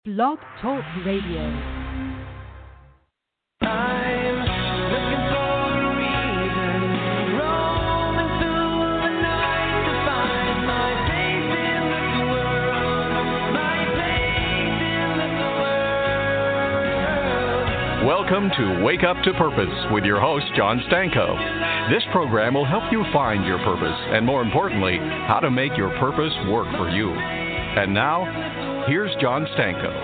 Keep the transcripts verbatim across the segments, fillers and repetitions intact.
Blog Talk Radio. I'm looking for a reason, roaming through the night to find my place in this world, my place in this world. Welcome to Wake Up to Purpose with your host, John Stanko. This program will help you find your purpose and, more importantly, how to make your purpose work for you. And now, here's John Stanko.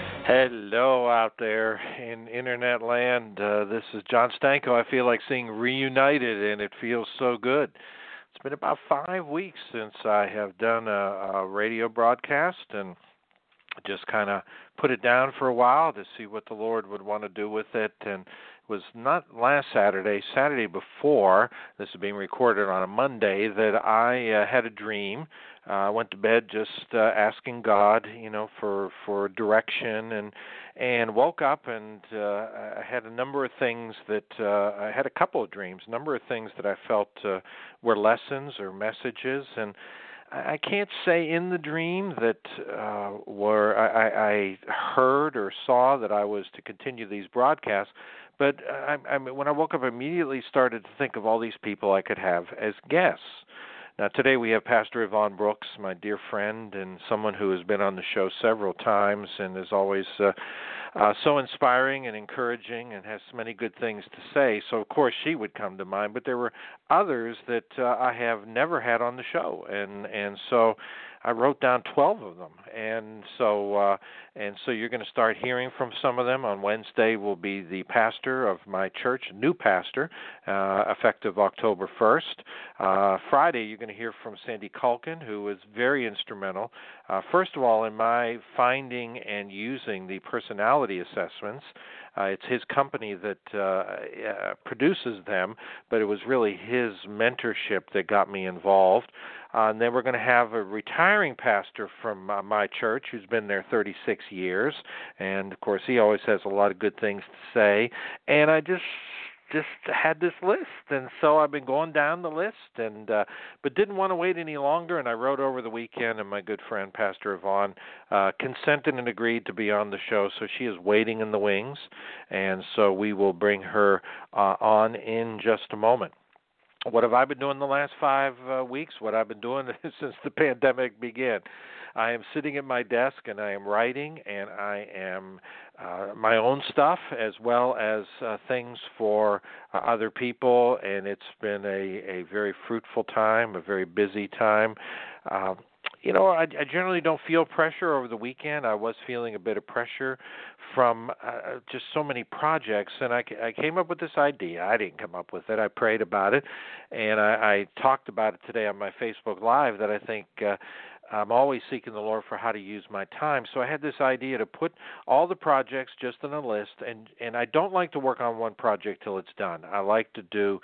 Hello out there in internet land. Uh, this is John Stanko. I feel like seeing reunited, and it feels so good. It's been about five weeks since I have done a, a radio broadcast, and just kind of put it down for a while to see what the Lord would want to do with it. And it was not last Saturday, Saturday before, this is being recorded on a Monday, that I uh, had a dream. I uh, went to bed just uh, asking God, you know, for, for direction, and and woke up and uh, I had a number of things that, uh, I had a couple of dreams, a number of things that I felt uh, were lessons or messages, and I can't say in the dream that uh, were I, I heard or saw that I was to continue these broadcasts, but I, I mean, when I woke up, I immediately started to think of all these people I could have as guests. Now, today we have Pastor Yvonne Brooks, my dear friend, and someone who has been on the show several times and is always uh, uh, so inspiring and encouraging and has so many good things to say. So, of course, she would come to mind. But there were others that uh, I have never had on the show, and and so I wrote down twelve of them. And so uh, and so you're going to start hearing from some of them. On Wednesday will be the pastor of my church, new pastor, uh, effective October first. Uh, Friday, you're going to hear from Sandy Culkin, who was very instrumental, uh, first of all, in my finding and using the personality assessments. Uh, it's his company that uh, uh, produces them, but it was really his mentorship that got me involved. Uh, and then we're going to have a retiring pastor from uh, my church who's been there thirty-six years. And, of course, he always has a lot of good things to say. And I just just had this list, and so I've been going down the list, and uh, but didn't want to wait any longer, and I wrote over the weekend, and my good friend Pastor Yvonne uh, consented and agreed to be on the show, so she is waiting in the wings, and so we will bring her uh, on in just a moment. What have I been doing the last five uh, weeks? What I've been doing since the pandemic began. I am sitting at my desk and I am writing, and I am uh, my own stuff as well as uh, things for uh, other people, and it's been a, a very fruitful time, a very busy time. Uh, You know, I, I generally don't feel pressure over the weekend. I was feeling a bit of pressure from uh, just so many projects, and I, I came up with this idea. I didn't come up with it. I prayed about it, and I, I talked about it today on my Facebook Live that I think uh, I'm always seeking the Lord for how to use my time. So I had this idea to put all the projects just on a list, and, and I don't like to work on one project till it's done. I like to do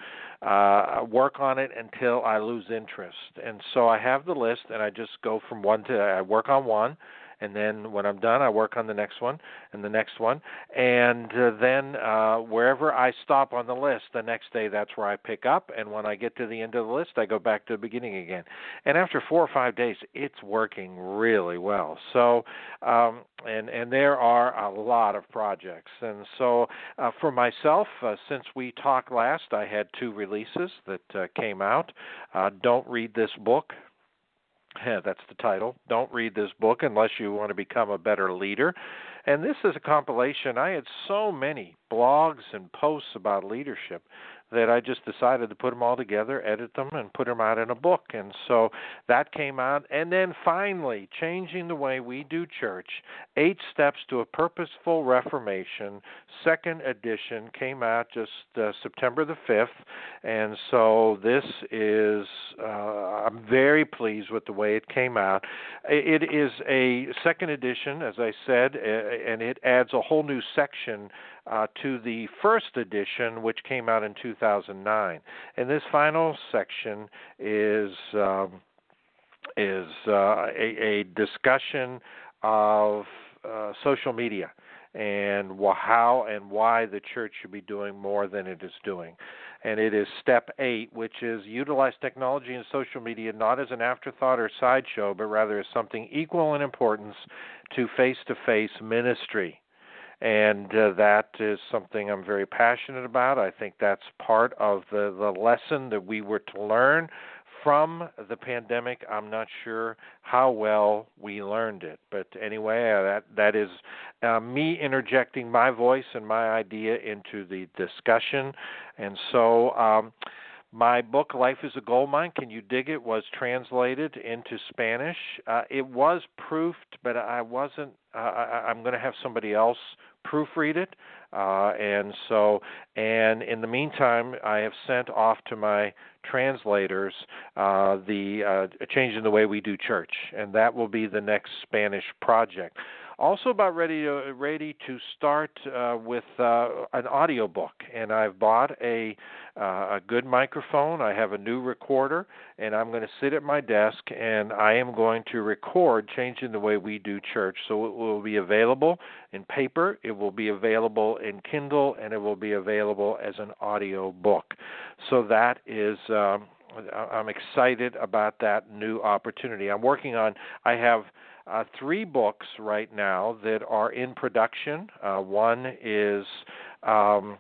uh, work on it until I lose interest. And so I have the list, and I just go from one to, I work on one, and then when I'm done, I work on the next one and the next one. And uh, then uh, wherever I stop on the list, the next day that's where I pick up. And when I get to the end of the list, I go back to the beginning again. And after four or five days, it's working really well. So, um, and, and there are a lot of projects. And so uh, for myself, uh, since we talked last, I had two releases that uh, came out. Uh, Don't Read This Book. Yeah, that's the title. Don't read this book unless you want to become a better leader. And this is a compilation. I had so many blogs and posts about leadership that I just decided to put them all together, edit them, and put them out in a book. And so that came out. And then finally, Changing the Way We Do Church, Eight Steps to a Purposeful Reformation, second edition, came out just uh, September the fifth. And so this is, uh, I'm very pleased with the way it came out. It is a second edition, as I said, and it adds a whole new section Uh, to the first edition, which came out in two thousand nine. And this final section is um, is uh, a, a discussion of uh, social media and wh- how and why the church should be doing more than it is doing. And it is step eight, which is utilize technology and social media not as an afterthought or sideshow, but rather as something equal in importance to face-to-face ministry. And uh, that is something I'm very passionate about. I think that's part of the, the lesson that we were to learn from the pandemic. I'm not sure how well we learned it. But anyway, uh, that that is uh, me interjecting my voice and my idea into the discussion. And so um, my book, Life is a Gold Mine, Can You Dig It?, was translated into Spanish. Uh, it was proofed, but I wasn't, uh, I, I'm going to have somebody else proofread it. Uh, and so, and in the meantime, I have sent off to my translators uh, the uh, Change in the Way We Do Church, and that will be the next Spanish project. Also about ready to, ready to start uh, with uh, an audio book, and I've bought a, uh, a good microphone. I have a new recorder, and I'm going to sit at my desk, and I am going to record Changing the Way We Do Church. So it will be available in paper, it will be available in Kindle, and it will be available as an audio book. So that is... Um, I'm excited about that new opportunity. I'm working on, I have uh, three books right now that are in production. Uh, one is um,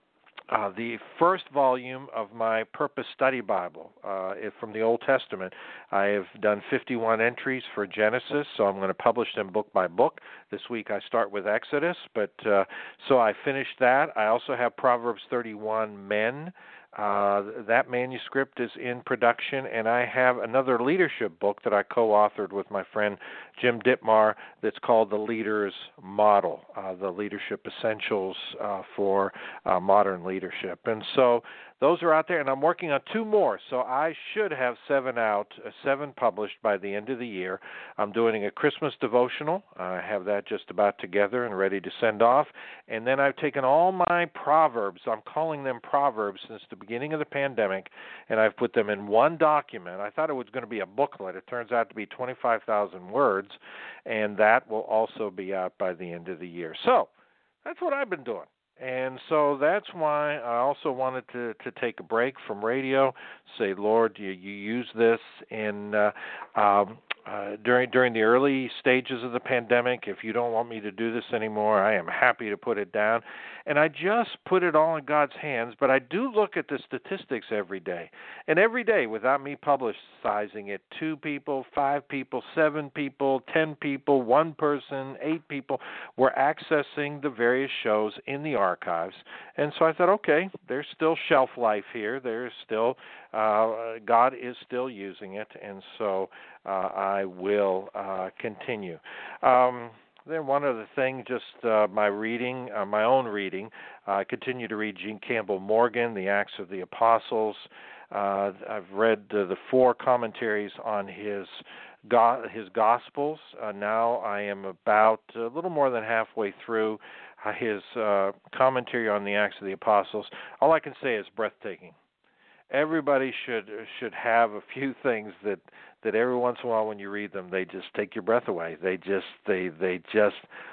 uh, the first volume of my Purpose Study Bible uh, from the Old Testament. I have done fifty-one entries for Genesis, so I'm going to publish them book by book. This week I start with Exodus, but uh, so I finished that. I also have Proverbs thirty-one Men. Uh, that manuscript is in production, and I have another leadership book that I co-authored with my friend Jim Dittmar that's called The Leader's Model, uh, the Leadership Essentials uh, for uh, Modern Leadership. And so those are out there, and I'm working on two more, so I should have seven out, uh, seven published by the end of the year. I'm doing a Christmas devotional. I have that just about together and ready to send off. And then I've taken all my Proverbs, I'm calling them Proverbs since the beginning of the pandemic, and I've put them in one document. I thought it was going to be a booklet. It turns out to be twenty-five thousand words, and that will also be out by the end of the year. So that's what I've been doing. And so that's why I also wanted to, to take a break from radio, say, Lord, you, you use this in uh, um, uh, during during the early stages of the pandemic. If you don't want me to do this anymore, I am happy to put it down. And I just put it all in God's hands, but I do look at the statistics every day. And every day, without me publicizing it, two people, five people, seven people, ten people, one person, eight people were accessing the various shows in the archives. And so I thought, okay, there's still shelf life here. There's still, uh, God is still using it, and so uh, I will uh, continue. Um, Then one other thing, just uh, my reading, uh, my own reading. Uh, I continue to read Gene Campbell Morgan, The Acts of the Apostles. Uh, I've read uh, the four commentaries on his go- his Gospels. Uh, now I am about a little more than halfway through uh, his uh, commentary on the Acts of the Apostles. All I can say is breathtaking. Everybody should should have a few things that, that every once in a while when you read them, they just take your breath away. They just they they just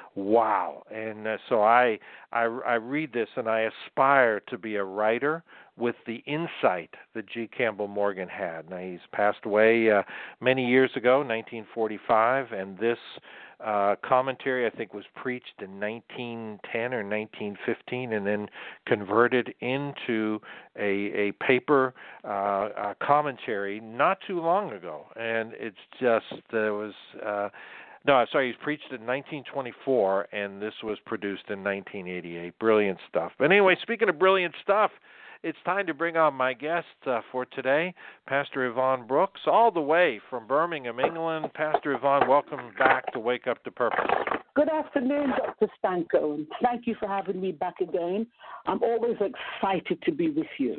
wow. And uh, so I, I I read this and I aspire to be a writer with the insight that G. Campbell Morgan had. Now he's passed away uh, many years ago, nineteen forty-five, and this Uh, commentary, I think, was preached in nineteen ten or nineteen fifteen and then converted into a, a paper uh, a commentary not too long ago. And it's just, there was, uh, no, I'm sorry, he was preached in nineteen twenty-four, and this was produced in nineteen eighty-eight. Brilliant stuff. But anyway, speaking of brilliant stuff, it's time to bring on my guest uh, for today, Pastor Yvonne Brooks, all the way from Birmingham, England. Pastor Yvonne, welcome back to Wake Up to Purpose. Good afternoon, Doctor Stanko, and thank you for having me back again. I'm always excited to be with you.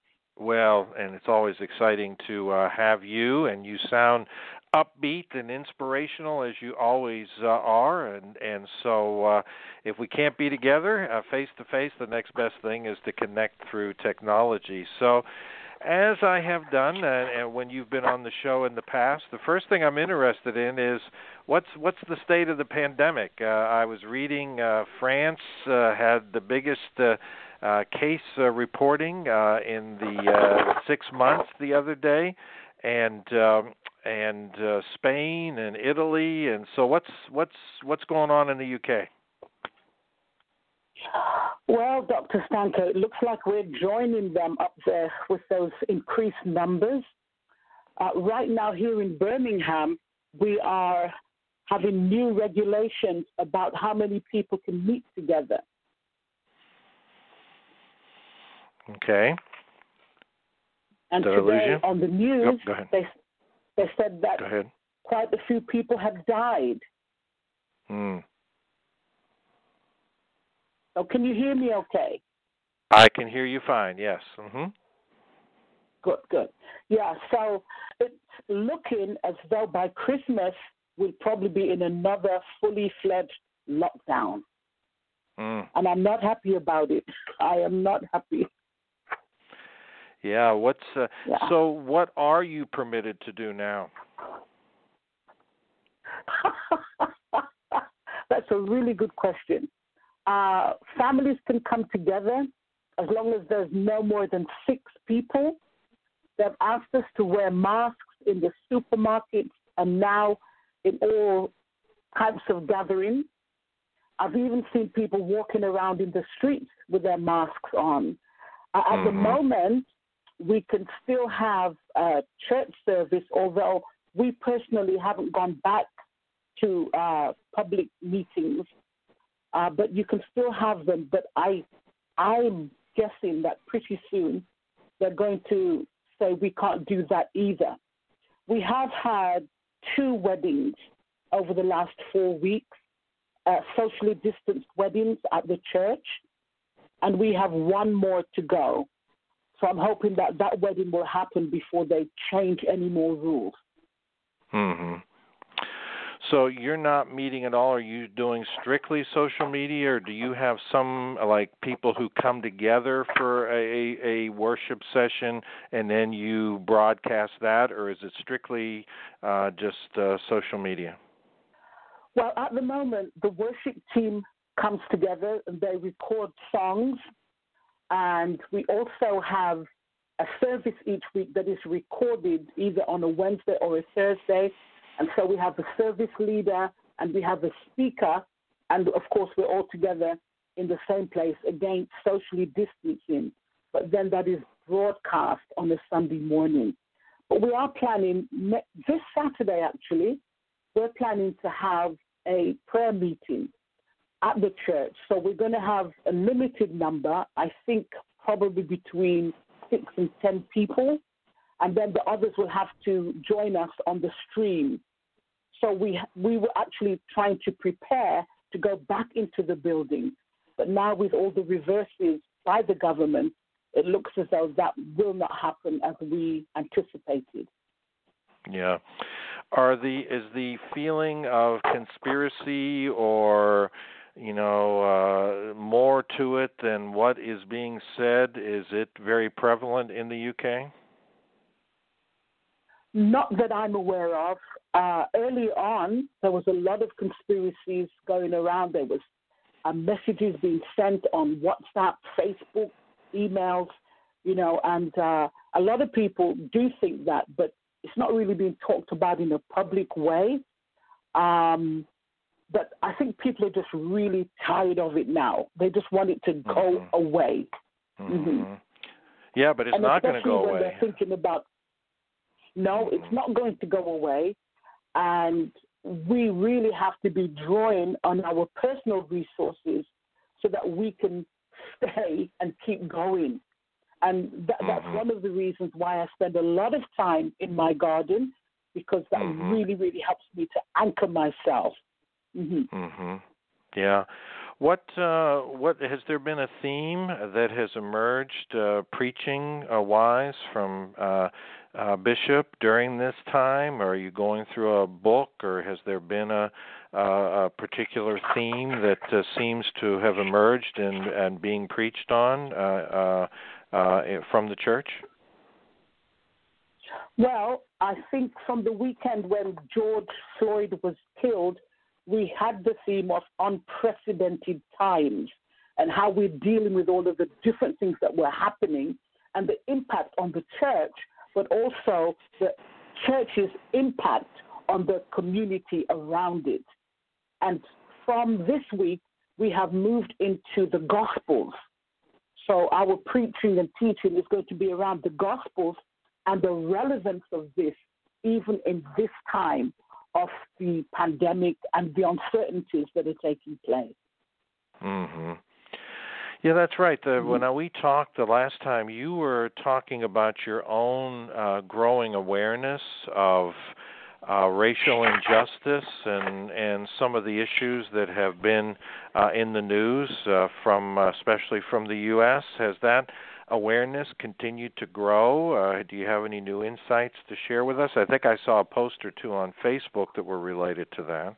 Well, and it's always exciting to uh, have you, and you sound upbeat and inspirational as you always uh, are, and and so uh, if we can't be together uh, face to face, the next best thing is to connect through technology. So as I have done, and, and when you've been on the show in the past, the first thing I'm interested in is what's what's the state of the pandemic. Uh, I was reading uh, France uh, had the biggest uh, uh, case uh, reporting uh, in the uh, six months the other day, and um, and uh, Spain and Italy, and so what's what's what's going on in the U K? Well, Doctor Stanko, it looks like we're joining them up there with those increased numbers. Uh, right now here in Birmingham, we are having new regulations about how many people can meet together. Okay. And Did I lose today you? on the news, Yep, go ahead. they, they said that Go ahead. quite a few people have died. Hmm. So can you hear me okay? I can hear you fine, yes. Mm-hmm. Good, good. Yeah, so it's looking as though by Christmas we'll probably be in another fully fledged lockdown. Mm. And I'm not happy about it. I am not happy. Yeah, what's uh, Yeah. so what are you permitted to do now? That's a really good question. Uh, families can come together as long as there's no more than six people. They've asked us to wear masks in the supermarkets and now in all types of gatherings. I've even seen people walking around in the streets with their masks on. Uh, at Mm-hmm. the moment, we can still have a church service, although we personally haven't gone back to uh, public meetings. Uh, but you can still have them. But I, I'm guessing that pretty soon they're going to say we can't do that either. We have had two weddings over the last four weeks, uh, socially distanced weddings at the church, and we have one more to go. So I'm hoping that that wedding will happen before they change any more rules. Mm-hmm. So you're not meeting at all? Are you doing strictly social media, or do you have some, like, people who come together for a, a worship session and then you broadcast that, or is it strictly uh, just uh, social media? Well, at the moment, the worship team comes together and they record songs, and we also have a service each week that is recorded either on a Wednesday or a Thursday. And so we have a service leader and we have a speaker, and of course we're all together in the same place, again, socially distancing, but then that is broadcast on a Sunday morning. But we are planning, this Saturday actually, we're planning to have a prayer meeting at the church. So we're going to have a limited number, I think probably between six and ten people. And then the others will have to join us on the stream. So we we were actually trying to prepare to go back into the building. But now with all the reverses by the government, it looks as though that will not happen as we anticipated. Yeah. Are the is the feeling of conspiracy or, you know, uh, more to it than what is being said, is it very prevalent in the U K? Not that I'm aware of. Uh, early on, there was a lot of conspiracies going around. There was uh, messages being sent on WhatsApp, Facebook, emails, you know, and uh, a lot of people do think that, but it's not really being talked about in a public way. Um, but I think people are just really tired of it now. They just want it to go Mm-hmm. away. Mm-hmm. Mm-hmm. Yeah, but it's and not going to go when away. They're thinking about, no, it's not going to go away. And we really have to be drawing on our personal resources so that we can stay and keep going. And that, Mm-hmm. that's one of the reasons why I spend a lot of time in my garden, because that Mm-hmm. really, really helps me to anchor myself. Mm-hmm. Mhm. Yeah. What uh what has there been a theme that has emerged uh preaching uh, wise from uh, uh Bishop during this time? Or are you going through a book, or has there been a uh, a particular theme that uh, seems to have emerged and and being preached on uh uh, uh from the church? Well, I think from the weekend when George Floyd was killed, we had the theme of unprecedented times and how we're dealing with all of the different things that were happening and the impact on the church, but also the church's impact on the community around it. And from this week, we have moved into the Gospels. So our preaching and teaching is going to be around the Gospels and the relevance of this, even in this time of the pandemic and the uncertainties that are taking place. Mm-hmm. Yeah, that's right. The, mm-hmm. When we talked the last time, you were talking about your own uh, growing awareness of uh, racial injustice and, and some of the issues that have been uh, in the news, uh, from uh, especially from the U S. Has that awareness continued to grow? Uh, do you have any new insights to share with us? I think I saw a post or two on Facebook that were related to that.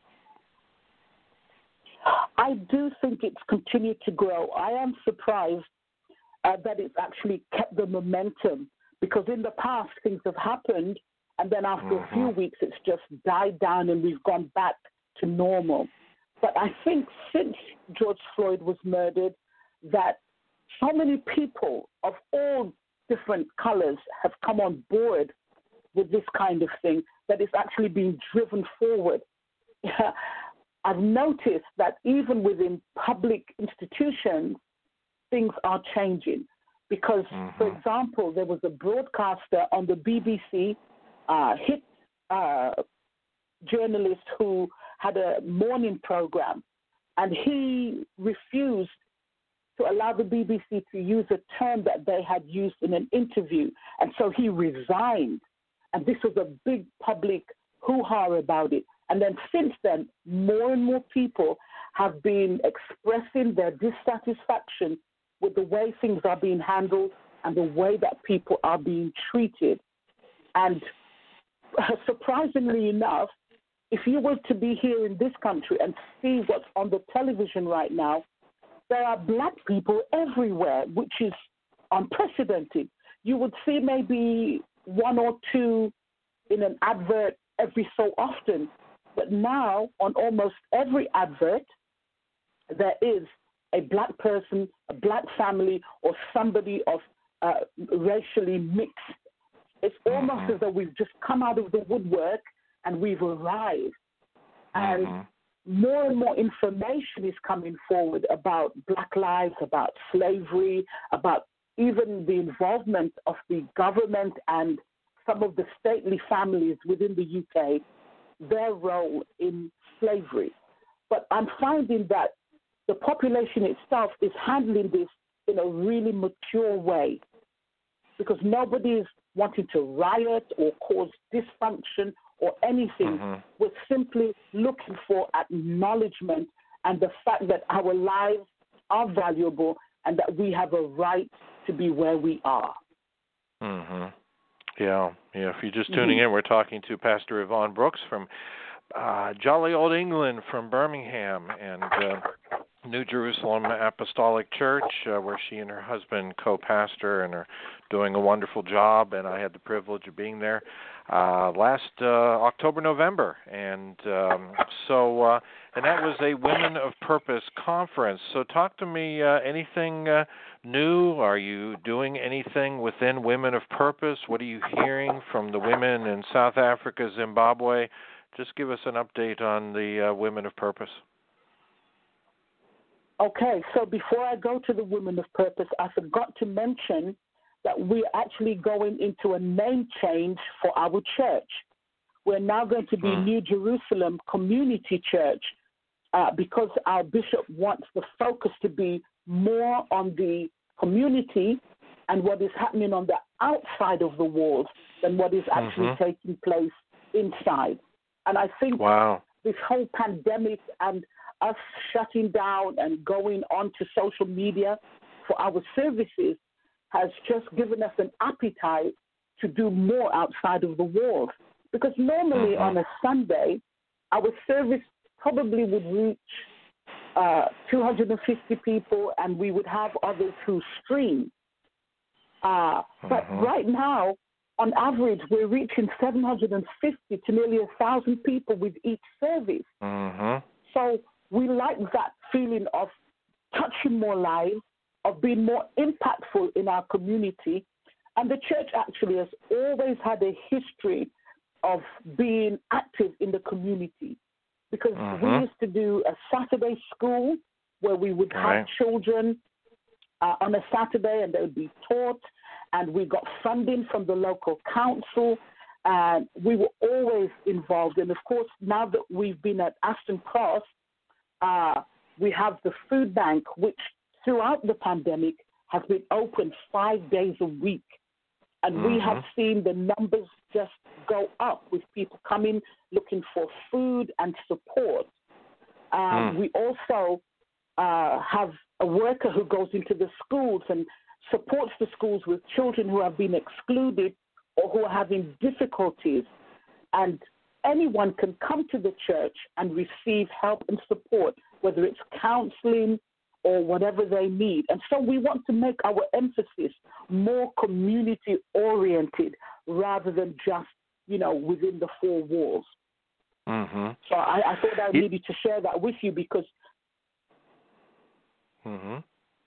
I do think it's continued to grow. I am surprised uh, that it's actually kept the momentum, because in the past things have happened and then after mm-hmm. a few weeks it's just died down and we've gone back to normal. But I think since George Floyd was murdered, that so many people of all different colors have come on board with this kind of thing that is actually being driven forward. I've noticed that even within public institutions, things are changing. Because, mm-hmm. for example, there was a broadcaster on the B B C, uh, hit uh, journalist who had a morning program, and he refused to allow the B B C to use a term that they had used in an interview. And so he resigned. And this was a big public hoo-ha about it. And then since then, more and more people have been expressing their dissatisfaction with the way things are being handled and the way that people are being treated. And surprisingly enough, if you were to be here in this country and see what's on the television right now, there are black people everywhere, which is unprecedented. You would see maybe one or two in an advert every so often. But now, on almost every advert, there is a black person, a black family, or somebody of uh, racially mixed. It's almost mm-hmm. as though we've just come out of the woodwork and we've arrived. And mm-hmm. more and more information is coming forward about black lives, about slavery, about even the involvement of the government and some of the stately families within the U K, their role in slavery. But I'm finding that the population itself is handling this in a really mature way, because nobody is wanting to riot or cause dysfunction or anything. Mm-hmm. We're simply looking for acknowledgement and the fact that our lives are valuable and that we have a right to be where we are. Mm-hmm. Yeah, yeah. If you're just tuning mm-hmm. in, we're talking to Pastor Yvonne Brooks from uh, jolly old England, from Birmingham, and uh, New Jerusalem Apostolic Church, uh, where she and her husband co-pastor and are doing a wonderful job. And I had the privilege of being there uh, last uh, October, November, and um, so uh, and that was a Women of Purpose conference. So talk to me. Uh, anything uh, new? Are you doing anything within Women of Purpose? What are you hearing from the women in South Africa, Zimbabwe? Just give us an update on the uh, Women of Purpose. Okay, so before I go to the Women of Purpose, I forgot to mention that we're actually going into a name change for our church. We're now going to be hmm. New Jerusalem Community Church uh, because our bishop wants the focus to be more on the community and what is happening on the outside of the walls than what is actually mm-hmm. taking place inside. And I think wow. this whole pandemic and us shutting down and going on to social media for our services has just given us an appetite to do more outside of the walls. Because normally mm-hmm. on a Sunday, our service probably would reach uh, two hundred fifty people, and we would have others who stream. Uh, mm-hmm. But right now, on average, we're reaching seven hundred fifty to nearly one thousand people with each service. Mm-hmm. So we like that feeling of touching more lives, of being more impactful in our community. And the church actually has always had a history of being active in the community, because Mm-hmm. we used to do a Saturday school where we would have Right. children uh, on a Saturday and they would be taught, and we got funding from the local council, and we were always involved. And of course, now that we've been at Aston Cross, uh, we have the food bank, which throughout the pandemic has been open five days a week. And we have Mhm. seen the numbers just go up with people coming looking for food and support. Um, Mm. We also uh, have a worker who goes into the schools and supports the schools with children who have been excluded or who are having difficulties. And anyone can come to the church and receive help and support, whether it's counseling or whatever they need. And so we want to make our emphasis more community-oriented rather than just, you know, within the four walls. Mm-hmm. So I, I thought I It- needed to share that with you because, Mm-hmm.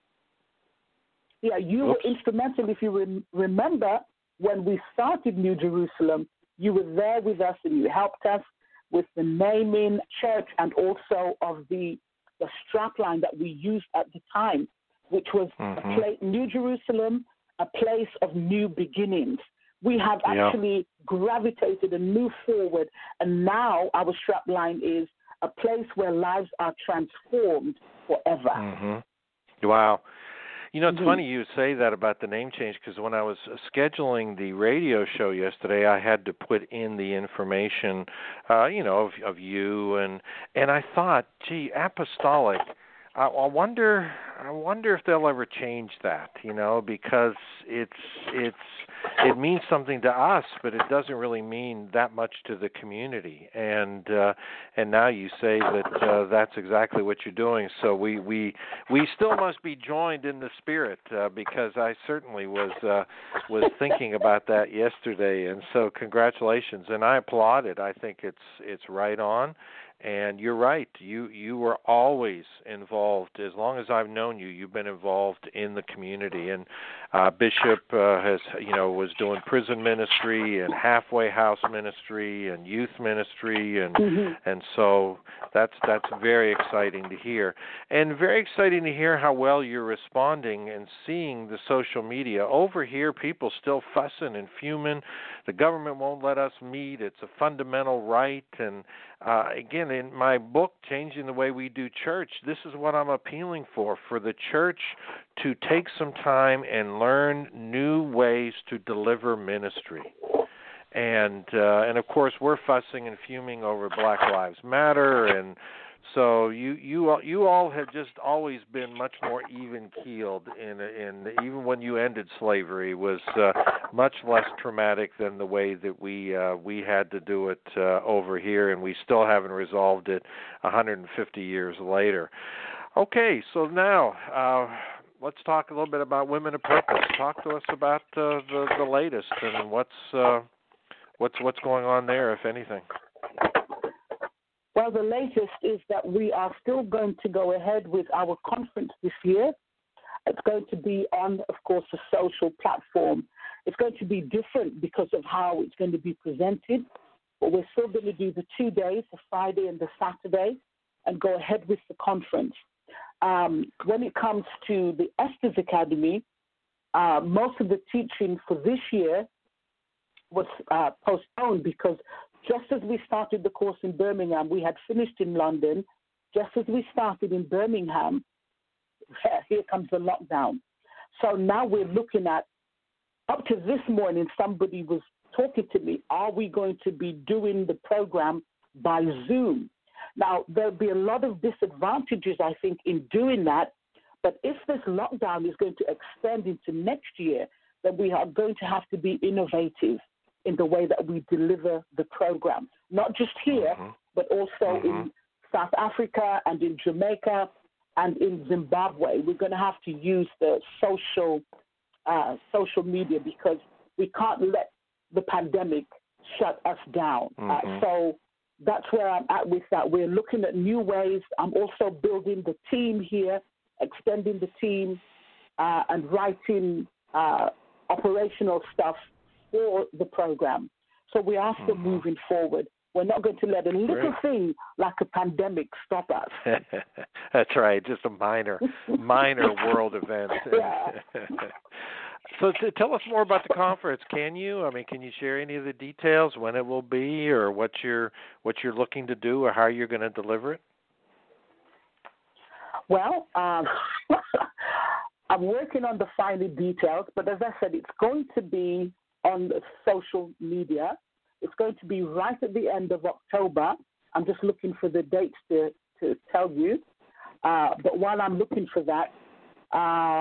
yeah, you Oops. were instrumental. If you rem- remember, when we started New Jerusalem, you were there with us and you helped us with the naming church and also of the the strapline that we used at the time, which was Mhm. a place, New Jerusalem, a place of new beginnings. We have Yeah. actually gravitated and moved forward, and now our strapline is a place where lives are transformed forever. Mm-hmm. Wow. You know, it's Mhm. funny you say that about the name change, because when I was uh, scheduling the radio show yesterday, I had to put in the information, uh, you know, of, of you, and and I thought, gee, apostolic. I, I wonder, I wonder if they'll ever change that, you know, because it's it's it means something to us, but it doesn't really mean that much to the community. And uh, and now you say that uh, that's exactly what you're doing. So we we we still must be joined in the spirit, uh, because I certainly was uh, was thinking about that yesterday. And so congratulations, and I applaud it. I think it's it's right on. And you're right. You you were always involved. As long as I've known you, you've been involved in the community. And uh, Bishop uh, has, you know, was doing prison ministry and halfway house ministry and youth ministry, and Mhm. and so that's that's very exciting to hear. And very exciting to hear how well you're responding and seeing the social media. Over here, people still fussing and fuming. The government won't let us meet. It's a fundamental right. And uh, again, in my book, Changing the Way We Do Church, this is what I'm appealing for, for the church to take some time and learn new ways to deliver ministry. And uh, and of course, we're fussing and fuming over Black Lives Matter, and so you you all, you all have just always been much more even keeled. In in even when you ended slavery, was uh, much less traumatic than the way that we uh, we had to do it uh, over here, and we still haven't resolved it one hundred fifty years later. Okay, so now uh, let's talk a little bit about Women of Purpose. Talk to us about uh, the the latest and what's. Uh, What's what's going on there, if anything? Well, the latest is that we are still going to go ahead with our conference this year. It's going to be on, of course, a social platform. It's going to be different because of how it's going to be presented, but we're still going to do the two days, the Friday and the Saturday, and go ahead with the conference. Um, when it comes to the Esther's Academy, uh, most of the teaching for this year was uh, postponed because just as we started the course in Birmingham, we had finished in London. Just as we started in Birmingham, here comes the lockdown. So now we're looking at, up to this morning, somebody was talking to me, are we going to be doing the program by Zoom? Now, there'll be a lot of disadvantages, I think, in doing that. But if this lockdown is going to extend into next year, then we are going to have to be innovative in the way that we deliver the program, not just here, Mm-hmm. but also Mm-hmm. in South Africa and in Jamaica and in Zimbabwe. We're going to have to use the social uh, social media because we can't let the pandemic shut us down. Mm-hmm. Uh, so that's where I'm at with that. We're looking at new ways. I'm also building the team here, extending the team, uh, and writing uh, operational stuff for the program. So we are still mm-hmm. moving forward. We're not going to let a little Great. thing like a pandemic stop us. That's right. Just a minor, minor world event. Yeah. So to tell us more about the conference, can you? I mean, can you share any of the details, when it will be, or what you're what you're looking to do, or how you're going to deliver it? Well, um, I'm working on the finer details, but as I said, it's going to be on social media. It's going to be right at the end of October. I'm just looking for the dates to, to tell you. Uh, but while I'm looking for that, uh,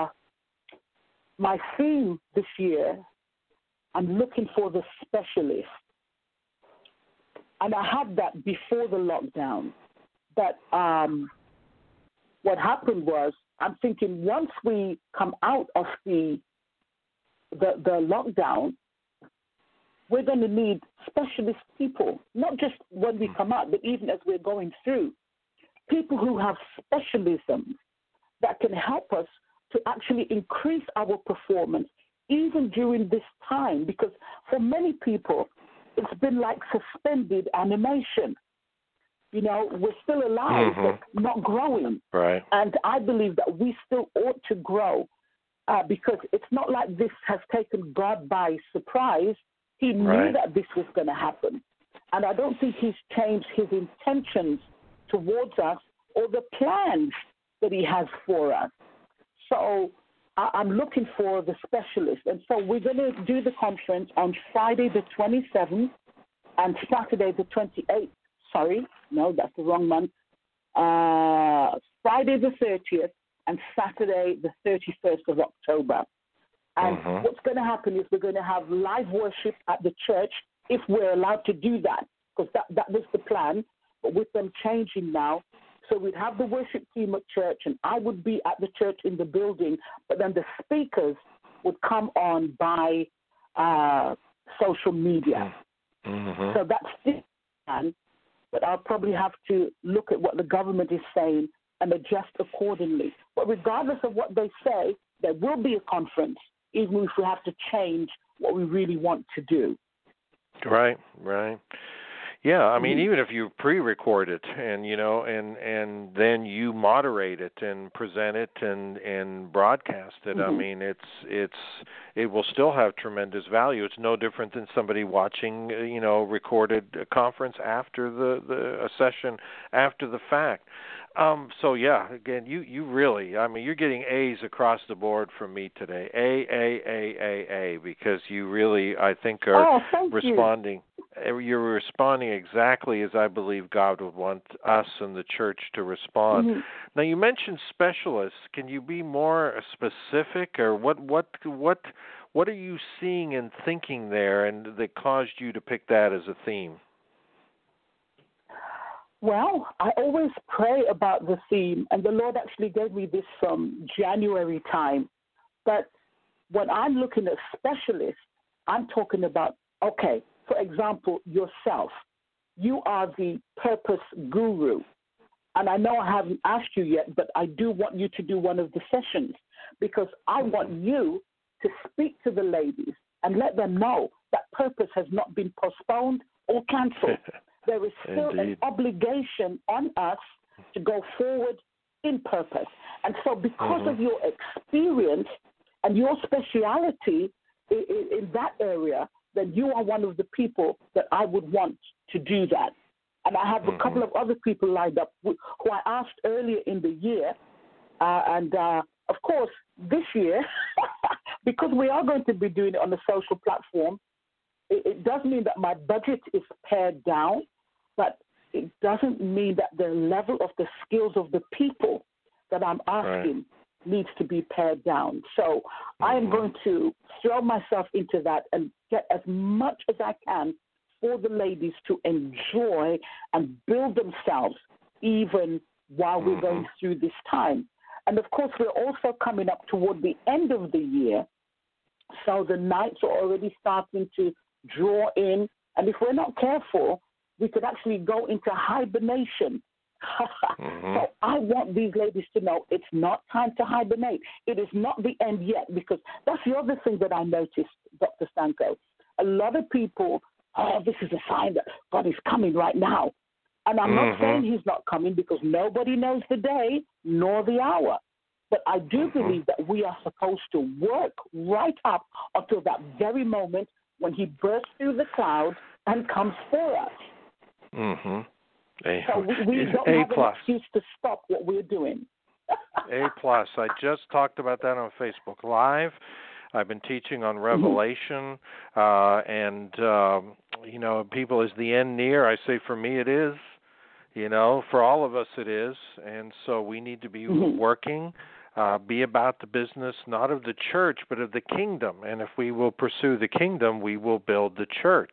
my theme this year, I'm looking for the specialist. And I had that before the lockdown. But um, what happened was, I'm thinking once we come out of the the, the lockdown, we're going to need specialist people, not just when we come out, but even as we're going through. People who have specialisms that can help us to actually increase our performance even during this time. Because for many people, it's been like suspended animation. You know, we're still alive, mm-hmm. but not growing. Right. And I believe that we still ought to grow uh, because it's not like this has taken God by surprise. He knew right. that this was going to happen. And I don't think he's changed his intentions towards us or the plans that he has for us. So I- I'm looking for the specialist. And so we're going to do the conference on Friday the twenty-seventh and Saturday the twenty-eighth. Sorry, no, that's the wrong month. Uh, Friday the thirtieth and Saturday the thirty-first of October. And mm-hmm. what's going to happen is we're going to have live worship at the church if we're allowed to do that, because that, that was the plan, but with them changing now. So we'd have the worship team at church, and I would be at the church in the building, but then the speakers would come on by uh, social media. Mm-hmm. So that's the plan, but I'll probably have to look at what the government is saying and adjust accordingly. But regardless of what they say, there will be a conference, even if we have to change what we really want to do. Right, right. Yeah, I mean, mm-hmm. even if you pre-record it and, you know, and, and then you moderate it and present it and, and broadcast it, mm-hmm. I mean, it's it's it will still have tremendous value. It's no different than somebody watching, you know, recorded a conference after the, the a session after the fact. Um, so, yeah, again, you, you really, I mean, you're getting A's across the board from me today. A, A, A, A, A, because you really, I think, are oh, thank responding. You. You're responding exactly as I believe God would want us and the church to respond. Mm-hmm. Now, you mentioned specialists. Can you be more specific, or what, what, what, what are you seeing and thinking there and that caused you to pick that as a theme? Well, I always pray about the theme, and the Lord actually gave me this from January time. But when I'm looking at specialists, I'm talking about, okay, for example, yourself. You are the purpose guru. And I know I haven't asked you yet, but I do want you to do one of the sessions because I want you to speak to the ladies and let them know that purpose has not been postponed or canceled. There is still Indeed. an obligation on us to go forward in purpose. And so because mm-hmm. of your experience and your speciality in, in, in that area, then you are one of the people that I would want to do that. And I have mm-hmm. a couple of other people lined up who, who I asked earlier in the year. Uh, and, uh, of course, this year, because we are going to be doing it on a social platform, it, it does mean that my budget is pared down, but it doesn't mean that the level of the skills of the people that I'm asking right. needs to be pared down. So mm-hmm. I am going to throw myself into that and get as much as I can for the ladies to enjoy and build themselves even while we're mm-hmm. going through this time. And, of course, we're also coming up toward the end of the year, so the nights are already starting to draw in, and if we're not careful, we could actually go into hibernation. mm-hmm. So I want these ladies to know it's not time to hibernate. It is not the end yet, because that's the other thing that I noticed, Doctor Stanko. A lot of people, oh, this is a sign that God is coming right now. And I'm mm-hmm. not saying he's not coming, because nobody knows the day nor the hour. But I do mm-hmm. believe that we are supposed to work right up until that very moment when he bursts through the clouds and comes for us. Mm-hmm. A, so we, we don't A have plus. an excuse to stop what we're doing. A plus. I just talked about that on Facebook Live. I've been teaching on Revelation, mm-hmm. uh, and um, you know, people, is the end near? I say, for me, it is. You know, for all of us, it is, and so we need to be mm-hmm. working. Uh, be about the business, not of the church, but of the kingdom. And if we will pursue the kingdom, we will build the church.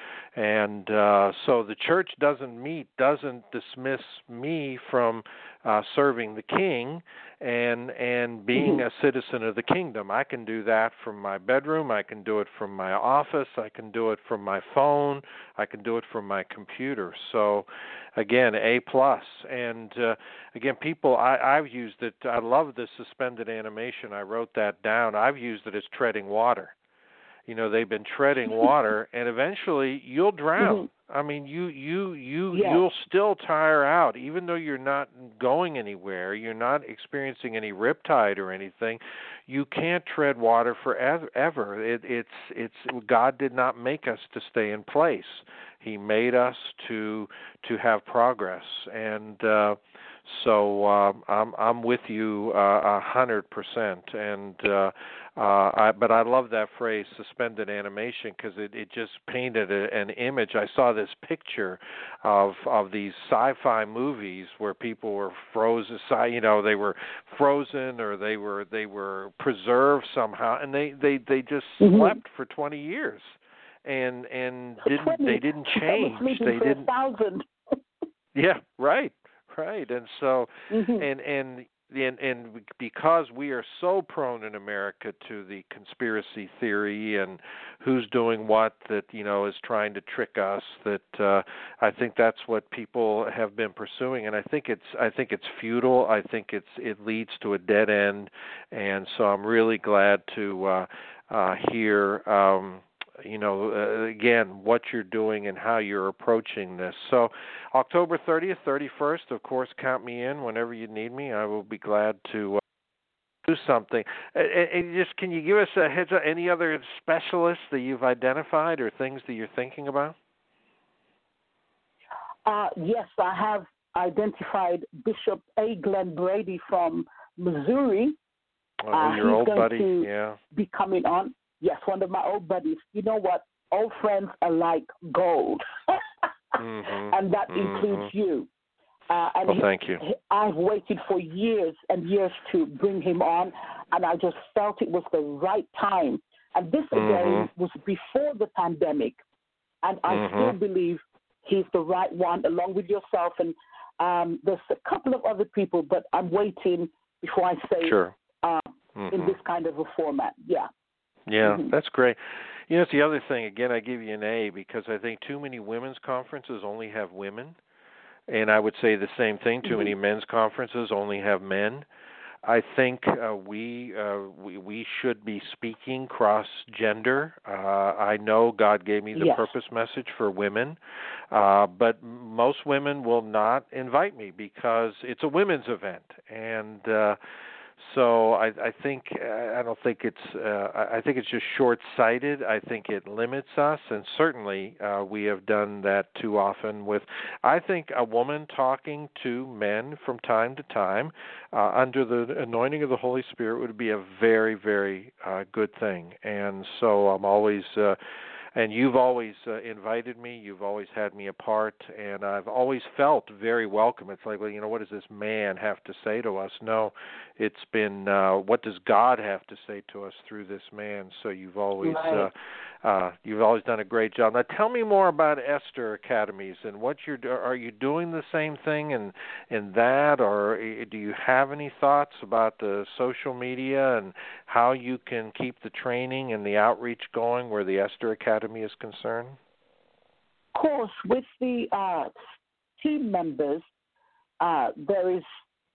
And uh, so the church doesn't meet, doesn't dismiss me from uh, serving the king and and being mm-hmm. a citizen of the kingdom. I can do that from my bedroom. I can do it from my office. I can do it from my phone. I can do it from my computer. So, again, A plus. And uh, again, people, I, I've used it. I love this suspended animation. I wrote that down. I've used it as treading water. You know, they've been treading water, and eventually you'll drown. Mm-hmm. I mean, you you you yes. you'll still tire out, even though you're not going anywhere. You're not experiencing any riptide or anything. You can't tread water forever. Ever. It, it's it's God did not make us to stay in place. He made us to to have progress, and uh, so uh, I'm I'm with you a hundred percent. And uh, uh, I, but I love that phrase, suspended animation, because it, it just painted a, an image. I saw this picture of of these sci-fi movies where people were frozen, you know, they were frozen or they were they were preserved somehow, and they they they just mm-hmm. slept for twenty years. And and didn't they didn't change? They didn't. Yeah, right, right. And so mm-hmm. and and and and because we are so prone in America to the conspiracy theory and who's doing what, that you know is trying to trick us, that uh, I think that's what people have been pursuing, and I think it's I think it's futile. I think it's it leads to a dead end, and so I'm really glad to uh, uh, hear. Um, you know, uh, again, what you're doing and how you're approaching this. So October thirtieth, thirty-first, of course, count me in whenever you need me. I will be glad to uh, do something. And, and just can you give us a heads up, any other specialists that you've identified or things that you're thinking about? Uh, yes, I have identified Bishop A. Glenn Brady from Missouri. Oh, uh, your he's old going buddy, to yeah. be coming on. Yes, one of my old buddies. You know what? Old friends are like gold. mm-hmm. And that mm-hmm. includes you. Uh, and well, he, thank you. He, I've waited for years and years to bring him on, and I just felt it was the right time. And this, again, mm-hmm. was before the pandemic. And I mm-hmm. still believe he's the right one, along with yourself. And um, there's a couple of other people, but I'm waiting before I say sure. uh, mm-hmm. in this kind of a format. Yeah. Yeah, mm-hmm. that's great. You know, it's the other thing. Again, I give you an A because I think too many women's conferences only have women. And I would say the same thing. Too mm-hmm. many men's conferences only have men. I think uh, we, uh, we we should be speaking cross-gender. Uh, I know God gave me the yes. purpose message for women, uh, but most women will not invite me because it's a women's event. And uh So I, I think I don't think it's uh, I think it's just short-sighted. I think it limits us, and certainly uh, we have done that too often. With I think a woman talking to men from time to time uh, under the anointing of the Holy Spirit would be a very very uh, good thing. And so I'm always. Uh, And you've always uh, invited me. You've always had me a part, and I've always felt very welcome. It's like, well, you know, what does this man have to say to us? No, it's been, uh, what does God have to say to us through this man? So you've always right. uh, you've always done a great job. Now, tell me more about Esther Academies and what you're. Are you doing the same thing in in that, or do you have any thoughts about the social media and how you can keep the training and the outreach going where the Esther Academy is concerned? Of course, with the uh, team members, uh, there is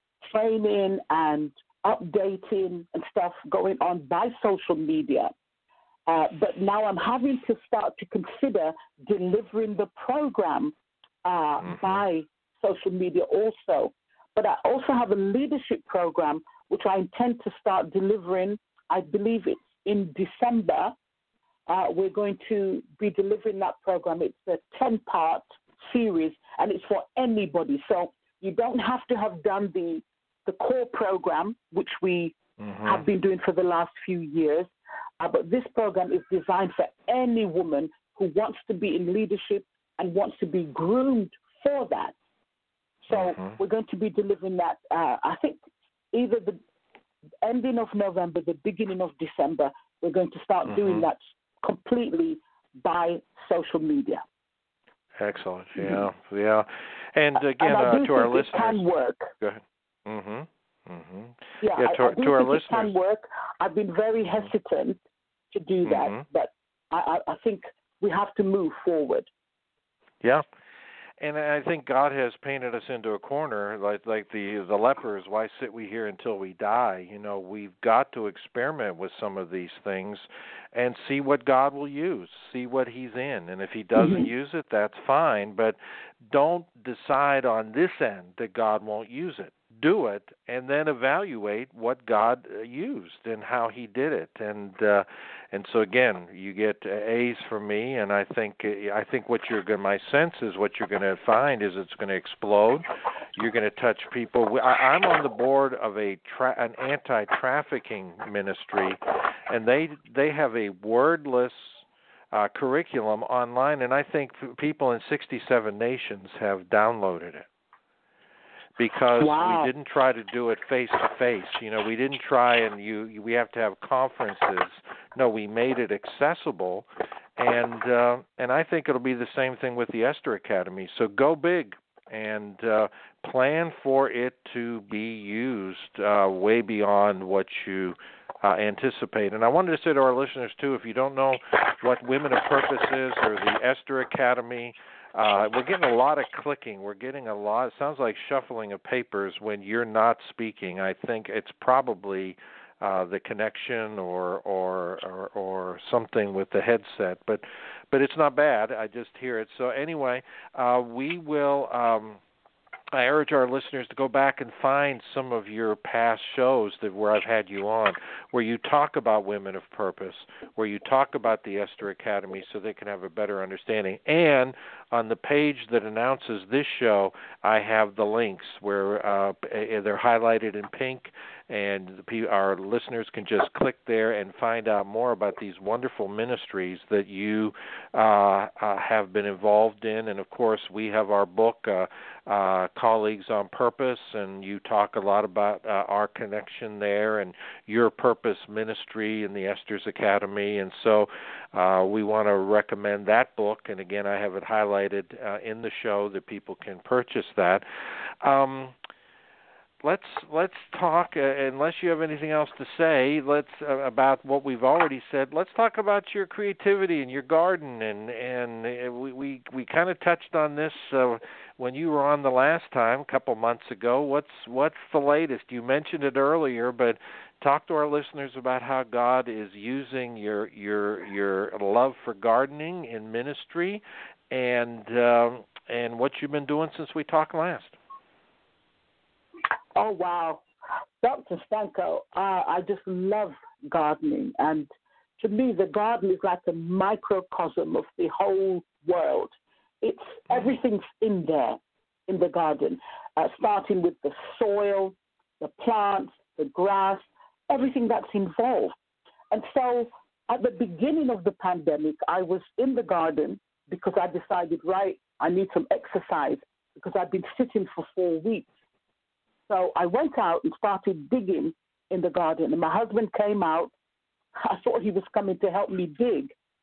training and updating and stuff going on by social media. Uh, but now I'm having to start to consider delivering the program uh, mm-hmm. by social media also. But I also have a leadership program which I intend to start delivering. I believe it's in December. Uh, we're going to be delivering that program. It's a ten-part series, and it's for anybody. So you don't have to have done the the core program, which we mm-hmm. have been doing for the last few years. Uh, but this program is designed for any woman who wants to be in leadership and wants to be groomed for that. So mm-hmm. we're going to be delivering that, uh, I think, either the ending of November, the beginning of December. We're going to start mm-hmm. doing that completely by social media. Excellent. Yeah, mm-hmm. yeah. And again, and I do uh, to think our it listeners, can work. Go ahead. Mhm. Mhm. Yeah, yeah. To, I, I do to our think listeners, it can work. I've been very hesitant to do that, mm-hmm. but I, I, I think we have to move forward. Yeah. And I think God has painted us into a corner, like like the the lepers. Why sit we here until we die? You know, we've got to experiment with some of these things, and see what God will use, see what He's in. And if He doesn't mm-hmm. use it, that's fine. But don't decide on this end that God won't use it. Do it, and then evaluate what God used and how He did it. And uh, and so again, you get A's from me. And I think I think what you're going, my sense is what you're going to find is it's going to explode. You're going to touch people. I, I'm on the board of a tra- an anti-trafficking ministry, and they they have a wordless uh, curriculum online, and I think people in sixty-seven nations have downloaded it. Because wow. we didn't try to do it face to face, you know, we didn't try and you, you we have to have conferences. No, we made it accessible, and uh, and I think it'll be the same thing with the Esther Academy. So go big and uh, plan for it to be used uh, way beyond what you uh, anticipate. And I wanted to say to our listeners too, if you don't know what Women of Purpose is or the Esther Academy. Uh, we're getting a lot of clicking. We're getting a lot. It sounds like shuffling of papers when you're not speaking. I think it's probably uh, the connection or, or or or something with the headset. But but it's not bad. I just hear it. So anyway, uh, we will. Um, I urge our listeners to go back and find some of your past shows that where I've had you on, where you talk about Women of Purpose, where you talk about the Esther Academy so they can have a better understanding. And on the page that announces this show, I have the links where uh, they're highlighted in pink, and the, our listeners can just click there and find out more about these wonderful ministries that you uh, uh, have been involved in. And, of course, we have our book, uh, uh, Colleagues on Purpose, and you talk a lot about uh, our connection there and your purpose ministry in the Esther's Academy. And so uh, we want to recommend that book. And, again, I have it highlighted uh, in the show that people can purchase that. Um, Let's let's talk. Uh, unless you have anything else to say, let's uh, about what we've already said. Let's talk about your creativity and your garden, and and uh, we we, we kind of touched on this uh, when you were on the last time, a couple months ago. What's what's the latest? You mentioned it earlier, but talk to our listeners about how God is using your your your love for gardening in ministry, and um, and what you've been doing since we talked last. Oh, wow. Doctor Stanko, uh, I just love gardening. And to me, the garden is like a microcosm of the whole world. It's everything's in there in the garden, uh, starting with the soil, the plants, the grass, everything that's involved. And so at the beginning of the pandemic, I was in the garden because I decided, right, I need some exercise because I'd been sitting for four weeks. So I went out and started digging in the garden, and my husband came out. I thought he was coming to help me dig.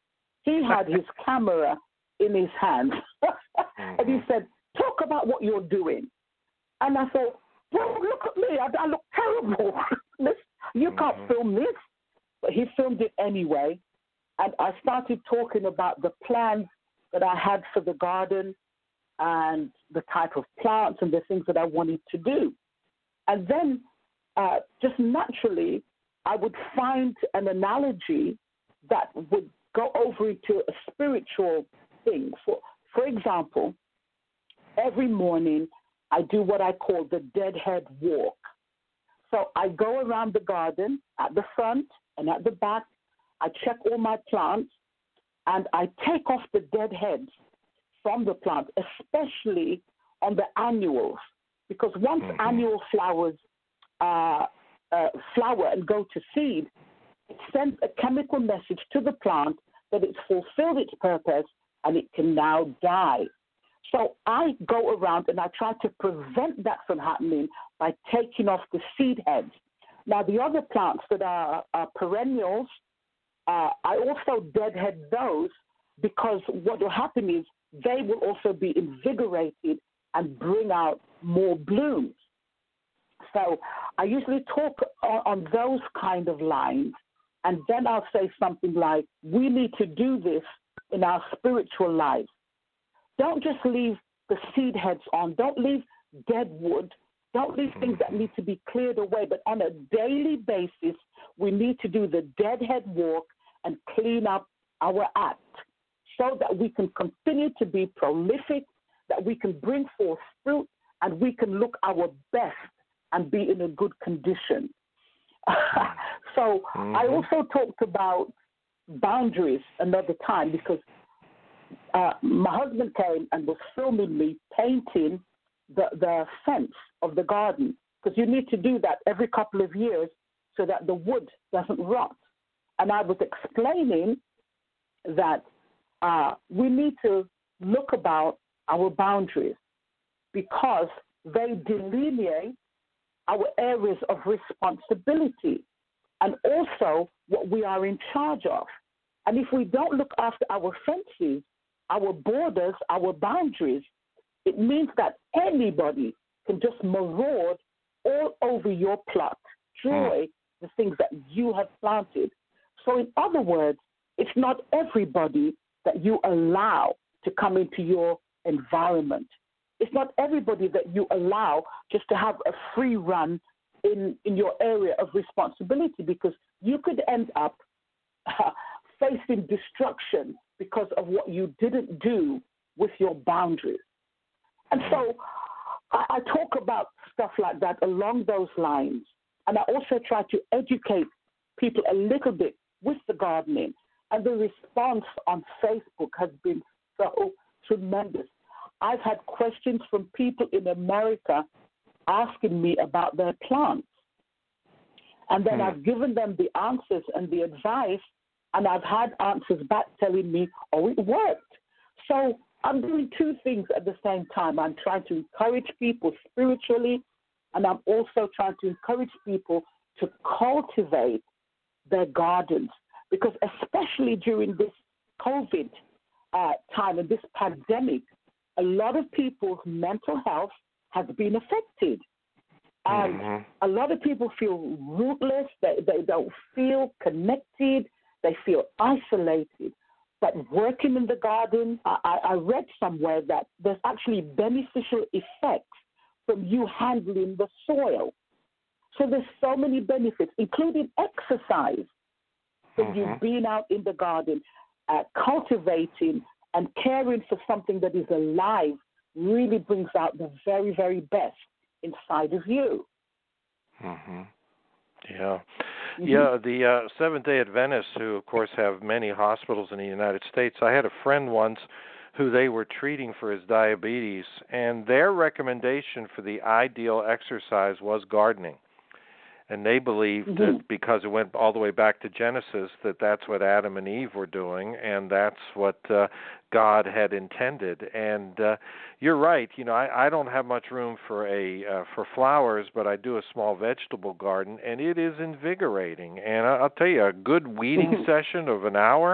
he had his camera in his hand. Mm-hmm. And he said, talk about what you're doing. And I thought, well, look at me. I, I look terrible. This, you mm-hmm. can't film this. But he filmed it anyway. And I started talking about the plans that I had for the garden and the type of plants and the things that I wanted to do. And then uh, just naturally, I would find an analogy that would go over into a spiritual thing. For, for example, every morning I do what I call the deadhead walk. So I go around the garden at the front and at the back. I check all my plants and I take off the dead heads from the plant, especially on the annuals, because once mm-hmm. annual flowers uh, uh, flower and go to seed, it sends a chemical message to the plant that it's fulfilled its purpose and it can now die. So I go around and I try to prevent that from happening by taking off the seed heads. Now, the other plants that are, are perennials, uh, I also deadhead those because what will happen is they will also be invigorated and bring out more blooms. So I usually talk on, on those kind of lines, and then I'll say something like, we need to do this in our spiritual life. Don't just leave the seed heads on. Don't leave dead wood. Don't leave things that need to be cleared away. But on a daily basis, we need to do the deadhead walk and clean up our act so that we can continue to be prolific, that we can bring forth fruit, and we can look our best and be in a good condition. so mm-hmm. I also talked about boundaries another time because uh, my husband came and was filming me painting the, the fence of the garden, because you need to do that every couple of years so that the wood doesn't rot. And I was explaining that uh, we need to look about our boundaries because they delineate our areas of responsibility and also what we are in charge of. And if we don't look after our fences, our borders, our boundaries, it means that anybody can just maraud all over your plot, destroy mm. the things that you have planted. So in other words, it's not everybody that you allow to come into your environment. It's not everybody that you allow just to have a free run in, in your area of responsibility, because you could end up uh, facing destruction because of what you didn't do with your boundaries. And so I, I talk about stuff like that along those lines. And I also try to educate people a little bit with the gardening. And the response on Facebook has been so tremendous. I've had questions from people in America asking me about their plants. And then hmm. I've given them the answers and the advice, and I've had answers back telling me, oh, it worked. So I'm doing two things at the same time. I'm trying to encourage people spiritually, and I'm also trying to encourage people to cultivate their gardens, because especially during this COVID uh, time and this pandemic, a lot of people's mental health has been affected. And mm-hmm. a lot of people feel rootless, they, they don't feel connected, they feel isolated. But working in the garden, I, I read somewhere that there's actually beneficial effects from you handling the soil. So there's so many benefits, including exercise, from mm-hmm. you being out in the garden, uh, cultivating and caring for something that is alive really brings out the very, very best inside of you. Mm-hmm. Yeah. Mm-hmm. Yeah, the uh, Seventh-day Adventists, who, of course, have many hospitals in the United States, I had a friend once who they were treating for his diabetes, and their recommendation for the ideal exercise was gardening. And they believed mm-hmm. that because it went all the way back to Genesis, that that's what Adam and Eve were doing, and that's what uh, God had intended. And uh, you're right. You know, I, I don't have much room for a uh, for flowers, but I do a small vegetable garden, and it is invigorating. And I, I'll tell you, a good weeding session of an hour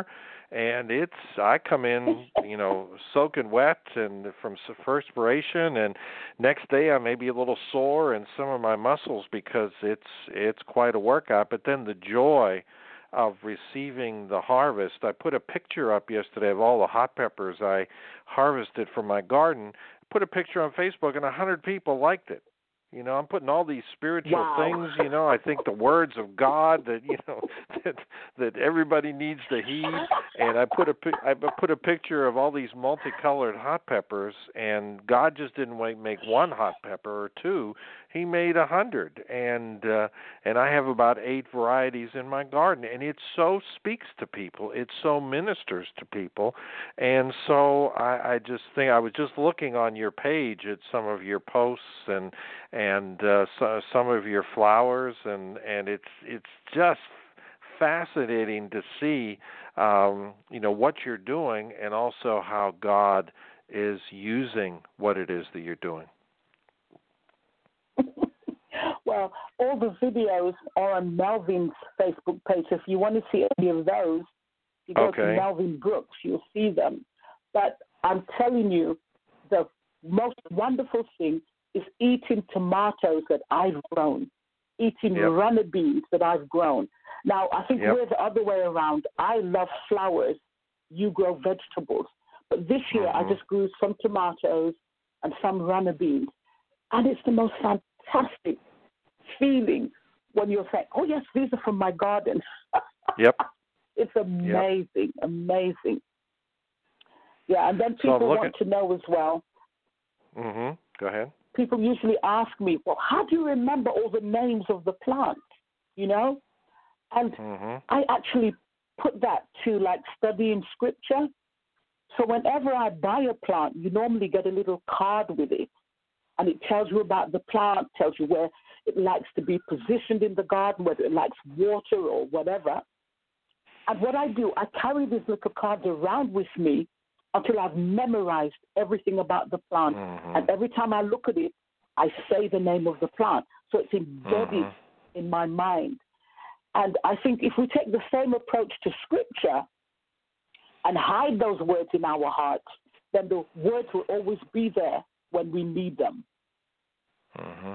and it's I come in, you know, soaking wet and from perspiration, and next day I may be a little sore in some of my muscles because it's it's quite a workout. But then the joy of receiving the harvest. I put a picture up yesterday of all the hot peppers I harvested from my garden. Put a picture on Facebook, and a hundred people liked it. You know, I'm putting all these spiritual Wow. things, you know, I think the words of God that, you know, that that everybody needs to heed. And I put a I put a picture of all these multicolored hot peppers, and God just didn't make one hot pepper or two. He made a hundred, and uh, and I have about eight varieties in my garden, and it so speaks to people. It so ministers to people, and so I, I just think I was just looking on your page at some of your posts and and uh, so, some of your flowers, and, and it's it's just fascinating to see um, you know what you're doing, and also how God is using what it is that you're doing. Well, all the videos are on Melvin's Facebook page. If you want to see any of those, you go Okay. to Melvin Brooks, you'll see them. But I'm telling you, the most wonderful thing is eating tomatoes that I've grown, eating Yep. runner beans that I've grown. Now, I think Yep. we're the other way around. I love flowers. You grow vegetables. But this year, Mhm. I just grew some tomatoes and some runner beans. And it's the most fantastic feeling when you're saying, oh, yes, these are from my garden. Yep. It's amazing, amazing. Yeah, and then So I'm people looking- want to know as well. Mhm. Go ahead. People usually ask me, well, how do you remember all the names of the plants, you know? And Mhm. I actually put that to, like, studying scripture. So whenever I buy a plant, you normally get a little card with it, and it tells you about the plant, tells you where it likes to be positioned in the garden, whether it likes water or whatever. And what I do, I carry these little cards around with me until I've memorized everything about the plant. Mhm. And every time I look at it, I say the name of the plant. So it's embedded Mhm. in my mind. And I think if we take the same approach to scripture and hide those words in our hearts, then the words will always be there when we need them. Mhm.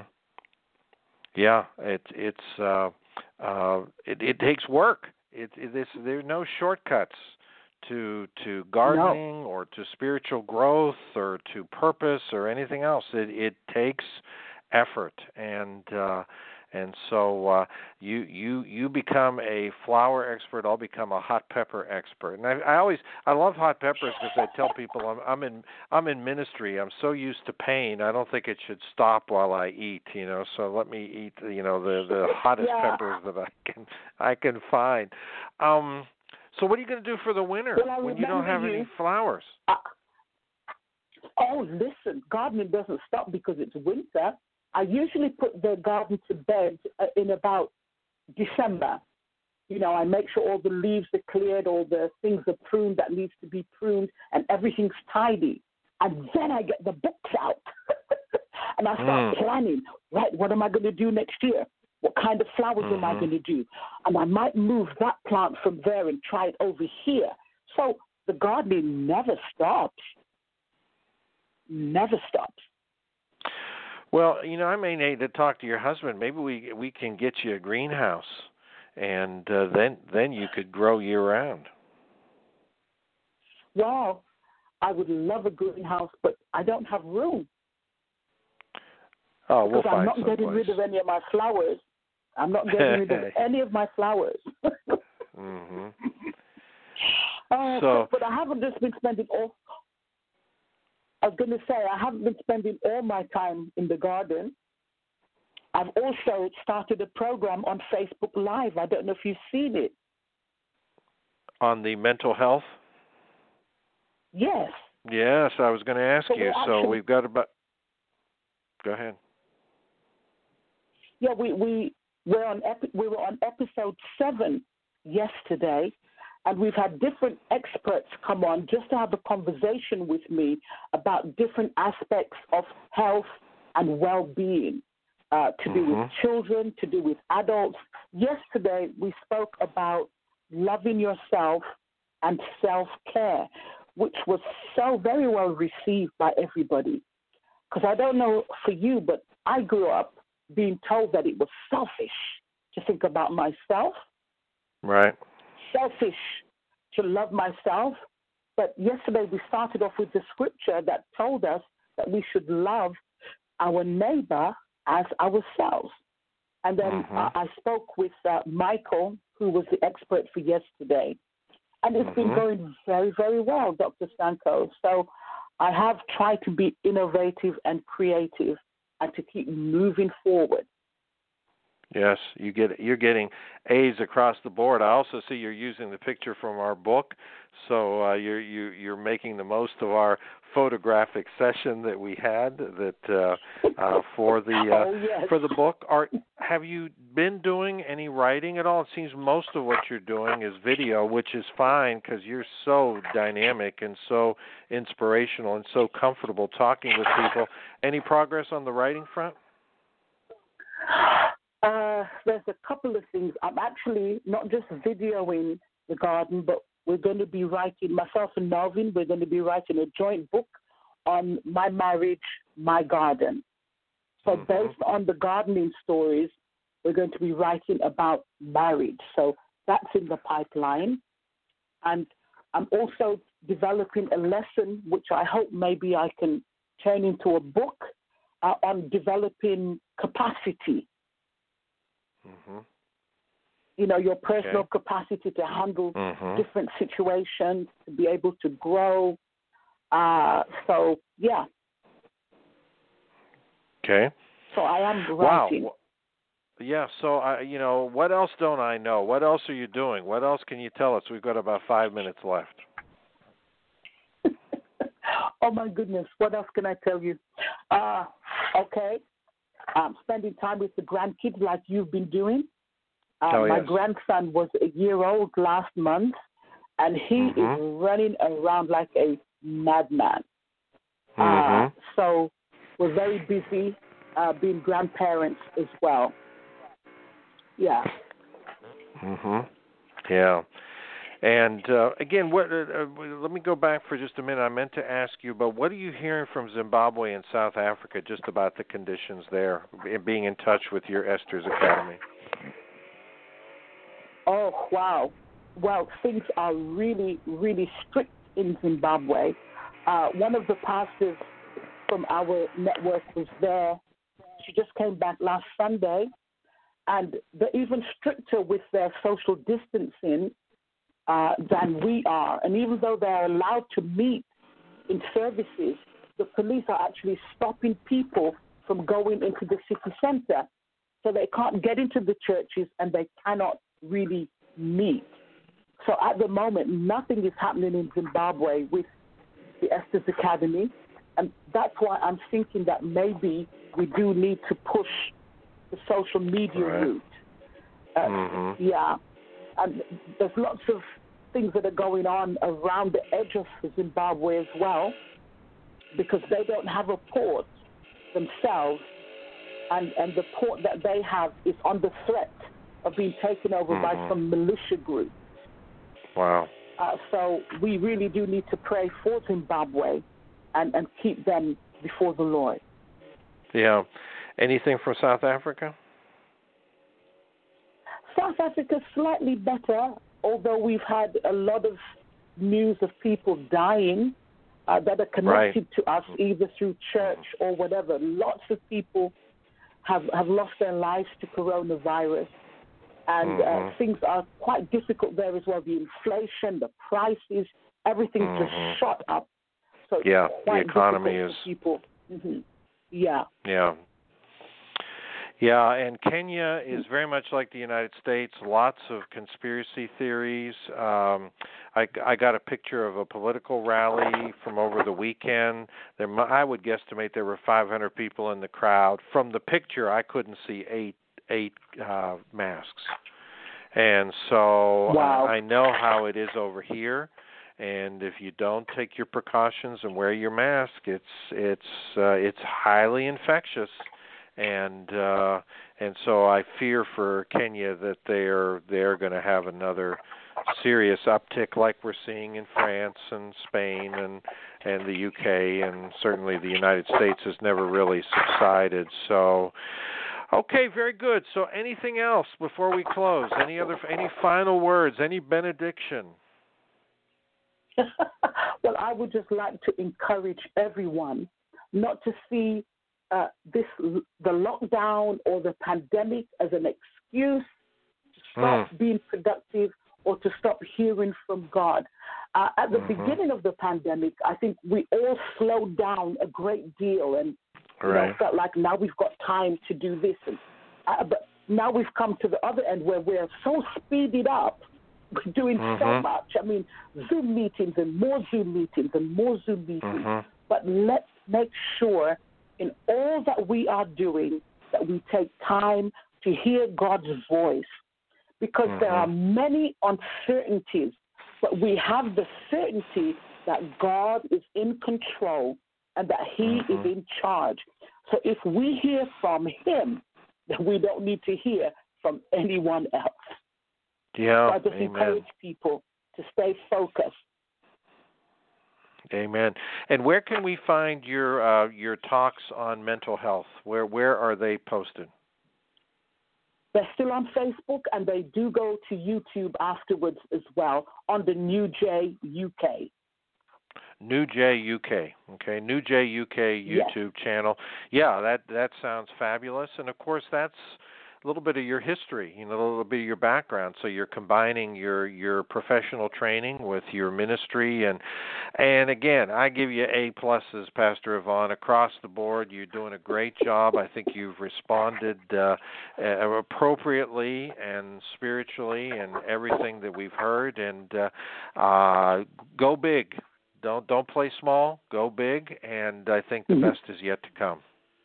Yeah, it's it's uh, uh, it, it takes work. It, it is there are no shortcuts to to gardening No. or to spiritual growth or to purpose or anything else. It it takes effort, and uh, and so uh, you you you become a flower expert. I'll become a hot pepper expert. And I, I always I love hot peppers because I tell people I'm I'm in I'm in ministry. I'm so used to pain. I don't think it should stop while I eat. You know, so let me eat. You know, the the hottest Yeah. peppers that I can I can find. Um, so what are you going to do for the winter Well, I when you don't remember have you- any flowers? Uh, oh, listen, gardening doesn't stop because it's winter. I usually put the garden to bed uh, in about December. You know, I make sure all the leaves are cleared, all the things are pruned that needs to be pruned, and everything's tidy. And then I get the books out. And I start Mm. planning, right, what am I going to do next year? What kind of flowers am I Mhm. going to do? And I might move that plant from there and try it over here. So the gardening never stops. Never stops. Well, you know, I may need to talk to your husband. Maybe we we can get you a greenhouse, and uh, then then you could grow year round. Well, I would love a greenhouse, but I don't have room. Oh, we'll Because I'm find not getting someplace. rid of any of my flowers. I'm not getting rid of any of my flowers. Mhm. Uh, So- but, but I haven't just been spending all. I was going to say I haven't been spending all my time in the garden. I've also started a program on Facebook Live. I don't know if you've seen it. On the mental health. Yes. Yes, I was going to ask So you. we're So actually- we've got about. Go ahead. Yeah, we we we're on epi- we were on episode seven yesterday, and we've had different experts come on just to have a conversation with me about different aspects of health and well-being, uh, to do with Mhm. children, to do with adults. Yesterday we spoke about loving yourself and self-care, which was so very well received by everybody. Because I don't know for you, but I grew up being told that it was selfish to think about myself. Right. Selfish to love myself. But yesterday we started off with the scripture that told us that we should love our neighbor as ourselves. And then mm-hmm. uh, I spoke with uh, Michael, who was the expert for yesterday. And it's mm-hmm. been going very, very well, Doctor Stanko. So I have tried to be innovative and creative and to keep moving forward. Yes, you get you're getting A's across the board. I also see you're using the picture from our book, so uh, you're you, you're making the most of our photographic session that we had that uh, uh, for the uh, oh, yes. for the book. Are have you been doing any writing at all? It seems most of what you're doing is video, which is fine because you're so dynamic and so inspirational and so comfortable talking with people. Any progress on the writing front? Uh, there's a couple of things. I'm actually not just videoing the garden, but we're going to be writing, myself and Melvin, we're going to be writing a joint book on my marriage, my garden. So mm-hmm. based on the gardening stories, we're going to be writing about marriage. So that's in the pipeline. And I'm also developing a lesson, which I hope maybe I can turn into a book uh, on developing capacity. Mm-hmm. You know, your personal okay. capacity to handle mm-hmm. different situations, to be able to grow. Uh, so, yeah. Okay. So I am writing. Wow. Yeah, so, I, you know, what else don't I know? What else are you doing? What else can you tell us? We've got about five minutes left. Oh, my goodness. What else can I tell you? Uh, okay. Um, spending time with the grandkids like you've been doing. Uh, oh, my yes. grandson was a year old last month, and he mm-hmm. is running around like a madman. Mm-hmm. Uh, so we're very busy uh, being grandparents as well. Yeah. Mhm. Yeah. And uh, again, what? Uh, uh, let me go back for just a minute. I meant to ask you, but what are you hearing from Zimbabwe and South Africa just about the conditions there, being in touch with your Esther's Academy? Oh, wow. Well, things are really, really strict in Zimbabwe. Uh, one of the pastors from our network was there. She just came back last Sunday, and they're even stricter with their social distancing uh, than we are. And even though they're allowed to meet in services, the police are actually stopping people from going into the city center. So they can't get into the churches and they cannot really meet. So at the moment, nothing is happening in Zimbabwe with the Esther's Academy. And that's why I'm thinking that maybe we do need to push the social media right. route. Uh, mm-hmm. Yeah. And there's lots of things that are going on around the edge of Zimbabwe as well, because they don't have a port themselves, and, and the port that they have is under threat of being taken over mm-hmm. by some militia group. Wow. Uh, so we really do need to pray for Zimbabwe and, and keep them before the Lord. Yeah. Anything from South Africa? South Africa slightly better, although we've had a lot of news of people dying uh, that are connected right. to us either through church or whatever. Lots of people have, have lost their lives to coronavirus, and mm-hmm. uh, things are quite difficult there as well. The inflation, the prices, everything's mm-hmm. just shot up. So yeah, it's quite the economy difficult is. for people. Mm-hmm. Yeah. Yeah. Yeah, and Kenya is very much like the United States. Lots of conspiracy theories. Um, I, I got a picture of a political rally from over the weekend. There, I would guesstimate there were five hundred people in the crowd. From the picture, I couldn't see eight eight uh, masks. And so wow. uh, I know how it is over here. And if you don't take your precautions and wear your mask, it's it's uh, it's highly infectious. and uh, and so I fear for Kenya that they're they're going to have another serious uptick like we're seeing in France and Spain and and the U K, and certainly the United States has never really subsided. So, okay, very good. So anything else before we close? Any other any final words? Any benediction? Well, I would just like to encourage everyone not to see uh, this the lockdown or the pandemic as an excuse to stop mm. being productive or to stop hearing from God. Uh, at the mm-hmm. beginning of the pandemic, I think we all slowed down a great deal and you right. know, felt like now we've got time to do this. And, uh, but now we've come to the other end where we're so speeded up, we're doing mm-hmm. so much. I mean, Zoom meetings and more Zoom meetings and more Zoom meetings. Mm-hmm. But let's make sure in all that we are doing that we take time to hear God's voice, because mm-hmm. there are many uncertainties, but we have the certainty that God is in control and that He mm-hmm. is in charge. So if we hear from Him, then we don't need to hear from anyone else. Yeah, so I just amen. encourage people to stay focused. Amen. And where can we find your uh, your talks on mental health? Where where are they posted? They're still on Facebook, and they do go to YouTube afterwards as well on the New J U K. New J U K, okay, New J U K YouTube yes. channel. Yeah, that that sounds fabulous, and of course that's a little bit of your history, you know, a little bit of your background. So you're combining your your professional training with your ministry, and and again, I give you A pluses, Pastor Yvonne, across the board. You're doing a great job. I think you've responded uh, uh, appropriately and spiritually, and everything that we've heard. And uh, uh, go big. Don't don't play small. Go big. And I think the mm-hmm. best is yet to come.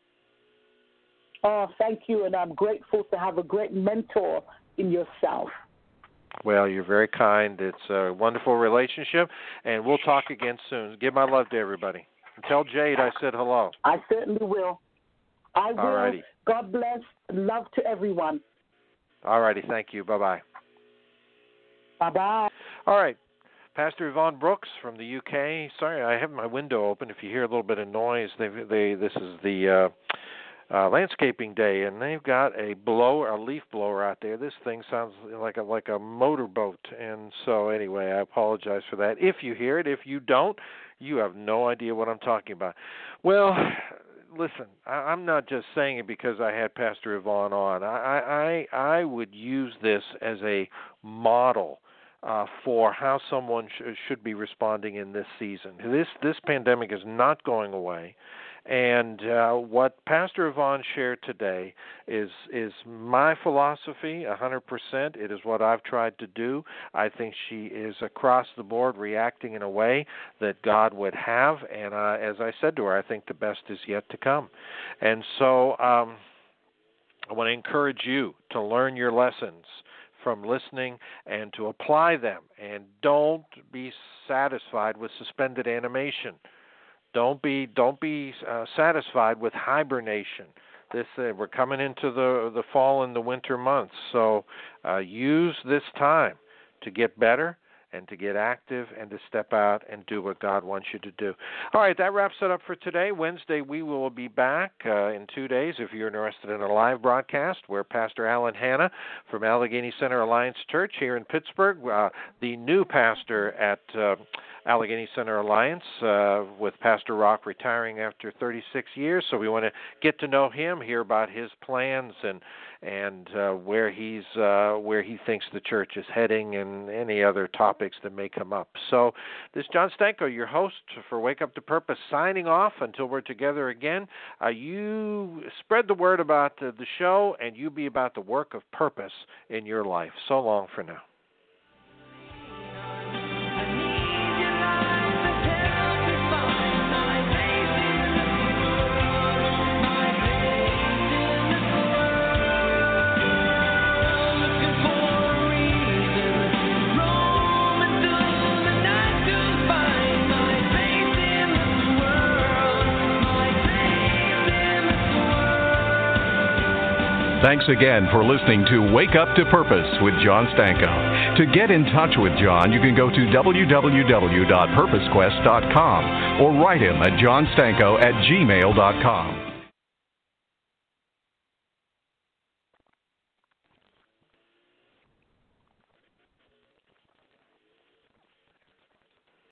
Oh, thank you, and I'm grateful to have a great mentor in yourself. Well, you're very kind. It's a wonderful relationship, and we'll talk again soon. Give my love to everybody. And tell Jade I said hello. I certainly will. I will. All righty. God bless. Love to everyone. All righty. Thank you. Bye-bye. Bye-bye. All right. Pastor Yvonne Brooks from the U K. Sorry, I have my window open. If you hear a little bit of noise, they they this is the uh, Uh, landscaping day, and they've got a blower, a leaf blower out there. This thing sounds like a like a motorboat, and so anyway, I apologize for that. If you hear it, if you don't, you have no idea what I'm talking about. Well, listen, I, I'm not just saying it because I had Pastor Yvonne on. I I, I would use this as a model uh, for how someone sh- should be responding in this season. This this pandemic is not going away. And uh, what Pastor Yvonne shared today is is my philosophy, one hundred percent. It is what I've tried to do. I think she is across the board reacting in a way that God would have. And uh, as I said to her, I think the best is yet to come. And so um, I want to encourage you to learn your lessons from listening and to apply them. And don't be satisfied with suspended animation. Don't be don't be uh, satisfied with hibernation. This uh, we're coming into the the fall and the winter months, so uh, use this time to get better and to get active and to step out and do what God wants you to do. All right, that wraps it up for today. Wednesday we will be back uh, in two days if you're interested in a live broadcast where Pastor Alan Hanna from Allegheny Center Alliance Church here in Pittsburgh, uh, the new pastor at uh, Allegheny Center Alliance, uh, with Pastor Rock retiring after thirty-six years. So we want to get to know him, hear about his plans and and uh, where he's uh, where he thinks the church is heading, and any other topics that may come up. So this is John Stanko, your host for Wake Up to Purpose, signing off until we're together again. Uh, you spread the word about uh, the show, and you be about the work of purpose in your life. So long for now. Thanks again for listening to Wake Up to Purpose with John Stanko. To get in touch with John, you can go to w w w dot purpose quest dot com or write him at john stanko at gmail dot com.